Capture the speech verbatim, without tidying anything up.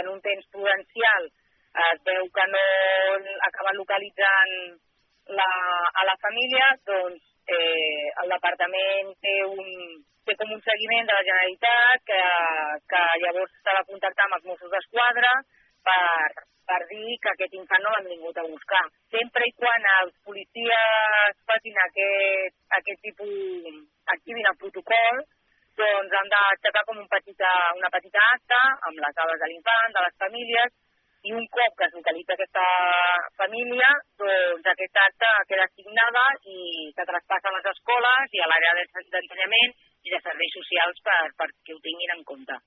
en un temps prudencial es veu que no acaba localitzant la, a la família, doncs eh, el departament té, un, té com un seguiment de la Generalitat que, que llavors s'ha de contactar amb els Mossos d'Esquadra per, per dir que aquest infant no l'han vingut a buscar. Sempre i quan els policies facin aquest, aquest tipus, activin el protocol, doncs han d'aixecar com un petita, una petita acta amb les dades de l'infant, de les famílies, i un cop que es localitza aquesta família, doncs aquesta acta queda assignada i se traspassa a les escoles i a l'àrea d'ensenyament i de serveis socials per, perquè ho tinguin en compte.